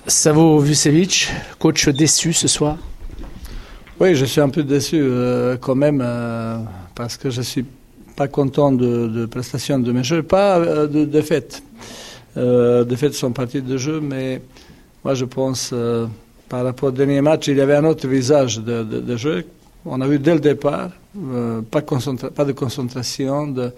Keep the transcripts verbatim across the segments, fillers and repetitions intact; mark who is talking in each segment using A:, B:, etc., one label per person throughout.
A: Savo Vucevic, coach déçu ce soir?
B: Oui, je suis un peu déçu euh, quand même euh, parce que je suis pas content de, de prestations de mes jeux, pas euh, de défaites. Euh, défaites sont parties de jeu, mais moi je pense euh, par rapport au dernier match, il y avait un autre visage de, de, de jeu. On a vu dès le départ, euh, pas, concentra- pas de concentration. De,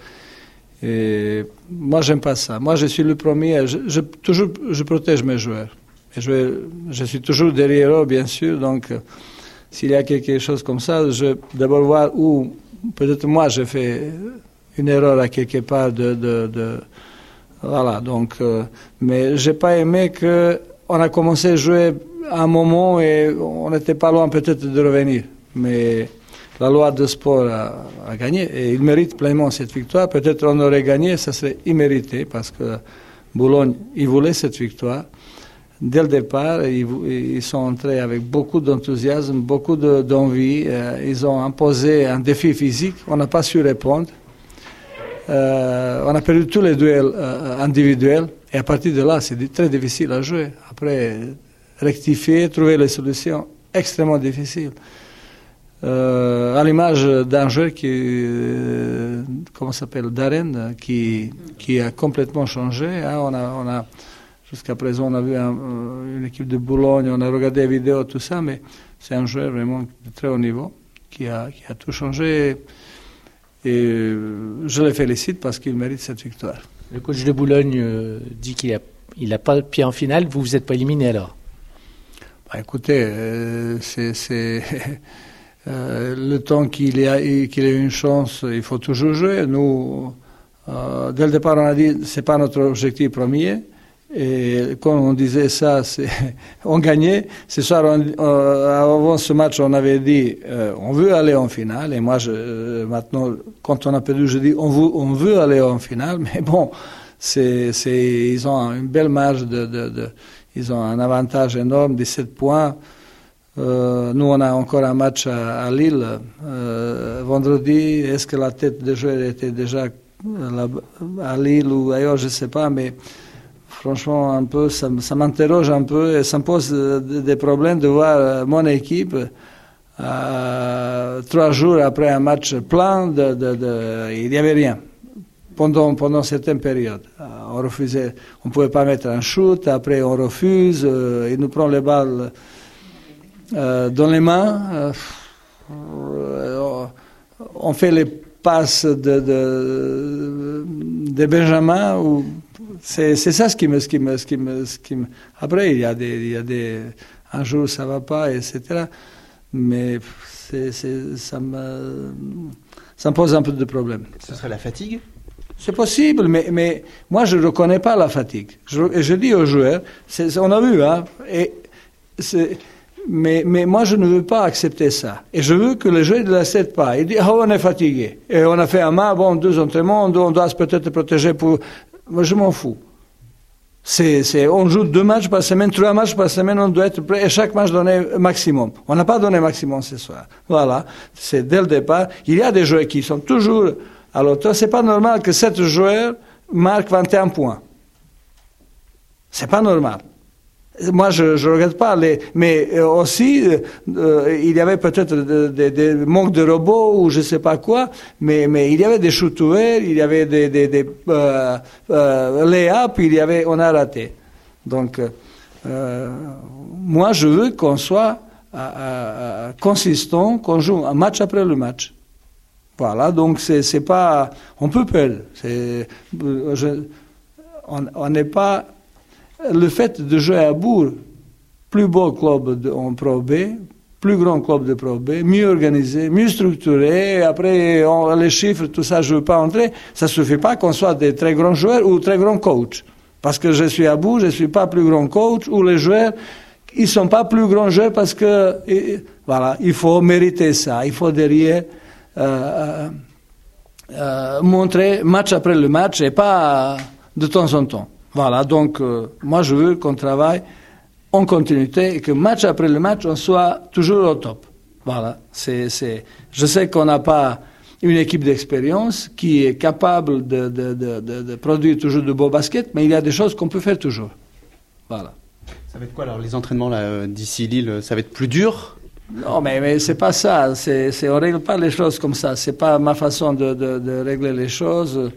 B: et moi j'aime pas ça. Moi je suis le premier, je, je, toujours je protège mes joueurs. Et je, je suis toujours derrière eux, bien sûr, donc euh, s'il y a quelque chose comme ça, je vais d'abord voir où, peut-être moi, j'ai fait une erreur à quelque part de... de, de voilà, donc... Euh, mais j'ai pas aimé qu'on a commencé à jouer à un moment et on n'était pas loin peut-être de revenir. Mais la loi de sport a, a gagné et il mérite pleinement cette victoire. Peut-être on aurait gagné, ça serait immérité parce que Boulogne, il voulait cette victoire. Dès le départ, ils, ils sont entrés avec beaucoup d'enthousiasme, beaucoup de, d'envie. Euh, ils ont imposé un défi physique. On n'a pas su répondre. Euh, on a perdu tous les duels euh, individuels. Et à partir de là, c'est très difficile à jouer. Après, rectifier, trouver les solutions, extrêmement difficile. Euh, à l'image d'un joueur qui, euh, comment ça s'appelle, Darren, qui, qui a complètement changé. Hein, on a... On a Jusqu'à présent, on a vu un, une équipe de Boulogne, on a regardé les vidéos, tout ça, mais c'est un joueur vraiment de très haut niveau qui a, qui a tout changé. Et je le félicite parce qu'il mérite cette victoire.
A: Le coach de Boulogne euh, dit qu'il n'a il a pas le pied en finale. Vous, vous n'êtes pas éliminé alors?
B: Bah, écoutez, euh, c'est, c'est euh, le temps qu'il a, qu'il ait une chance, il faut toujours jouer. Nous, euh, dès le départ, on a dit que ce n'est pas notre objectif premier. Et quand on disait ça, c'est, on gagnait. Ce soir, on, euh, avant ce match, on avait dit euh, on veut aller en finale. Et moi, je, euh, maintenant, quand on a perdu, je dis on veut, on veut aller en finale. Mais bon, c'est, c'est, ils ont une belle marge de, de, de ils ont un avantage énorme, dix-sept points. Euh, nous, on a encore un match à, à Lille euh, vendredi. Est-ce que la tête des joueurs était déjà à Lille ou ailleurs, je ne sais pas, mais franchement, un peu, ça, ça m'interroge un peu et ça me pose des problèmes de voir mon équipe euh, trois jours après un match plein, de, de, de, il n'y avait rien pendant, pendant certaines périodes. On refusait, on ne pouvait pas mettre un shoot, après on refuse, euh, il nous prend les balles euh, dans les mains, euh, on fait les passes de, de, de Benjamin ou C'est, c'est ça ce qui me, ce qui me, ce qui me, ce qui me... Après, il y a des, il y a des, un jour ça va pas, et cetera. Mais c'est, c'est, ça me, ça me pose un peu de problème.
C: Ce serait la fatigue?
B: C'est possible, mais, mais moi je ne reconnais pas la fatigue. Je, et je dis aux joueurs, c'est, on a vu, hein, et c'est, mais, mais moi je ne veux pas accepter ça. Et je veux que les joueurs ne l'acceptent pas. Ils disent, oh, on est fatigué. Et on a fait un match, bon, deux entraînements, on doit, on doit peut-être protéger pour... Moi, je m'en fous. C'est, c'est, on joue deux matchs par semaine, trois matchs par semaine, on doit être prêt et chaque match donner maximum. On n'a pas donné maximum ce soir. Voilà, c'est dès le départ. Il y a des joueurs qui sont toujours à l'auteur. C'est pas normal que sept joueurs marquent vingt et un points. C'est pas normal. Moi, je ne regarde pas, les, mais aussi, euh, il y avait peut-être des de, de manques de robots ou je ne sais pas quoi, mais, mais il y avait des shoots ouverts, il y avait des, des, des euh, euh, lay-ups, il y avait, on a raté. Donc, euh, moi, je veux qu'on soit euh, euh, consistant, qu'on joue un match après le match. Voilà, donc c'est, c'est pas... On peut perdre. C'est, je, on n'est pas... Le fait de jouer à Bourg, plus beau club de, en Pro B, plus grand club de Pro B, mieux organisé, mieux structuré, après on, les chiffres, tout ça, je ne veux pas entrer, ça ne suffit pas qu'on soit des très grands joueurs ou très grands coachs. Parce que je suis à Bourg, je ne suis pas plus grand coach, ou les joueurs, ils ne sont pas plus grands joueurs parce que, et, voilà, il faut mériter ça, il faut derrière euh, euh, montrer match après le match et pas de temps en temps. Voilà, donc euh, moi je veux qu'on travaille en continuité et que match après le match, on soit toujours au top. Voilà, c'est, c'est... je sais qu'on n'a pas une équipe d'expérience qui est capable de, de, de, de, de produire toujours de beaux baskets, mais il y a des choses qu'on peut faire toujours. Voilà.
C: Ça va être quoi alors les entraînements là d'ici Lille? Ça va être plus dur?
B: Non, mais, mais c'est pas ça. C'est, c'est, on règle pas les choses comme ça. C'est pas ma façon de, de, de régler les choses.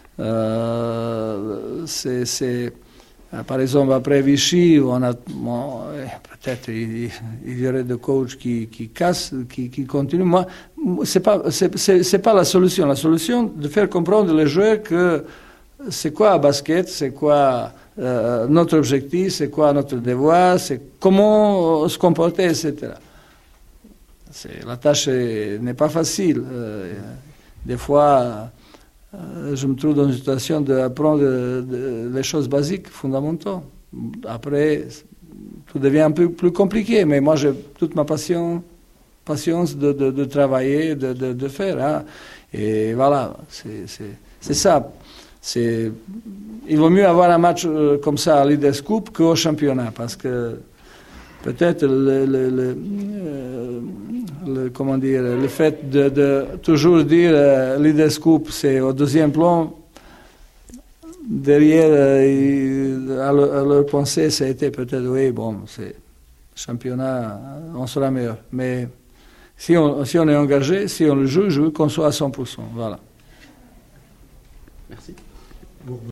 B: Euh, c'est, c'est, par exemple, après Vichy, on a, bon, peut-être il, il y aurait des coachs qui, qui cassent, qui, qui continuent. Moi, c'est pas, c'est, c'est, c'est pas la solution. La solution, de faire comprendre les joueurs que c'est quoi un basket, c'est quoi euh, notre objectif, c'est quoi notre devoir, c'est comment se comporter, et cetera. C'est, la tâche est, n'est pas facile. Euh, des fois, euh, je me trouve dans une situation d'apprendre de, de, les choses basiques, fondamentales. Après, tout devient un peu plus compliqué, mais moi j'ai toute ma passion, patience de, de, de travailler, de, de, de faire. Hein. Et voilà, c'est, c'est, c'est ça. C'est, il vaut mieux avoir un match euh, comme ça à Leaders Cup qu'au championnat, parce que peut-être le, le, le, euh, le, comment dire, le fait de, de toujours dire euh, Leaders Cup, c'est au deuxième plan, derrière, euh, à, leur, à leur pensée, ça a été peut-être, oui, bon, c'est championnat, on sera meilleur. Mais si on, si on est engagé, si on le joue, je veux qu'on soit à cent pour cent. Voilà.
C: Merci.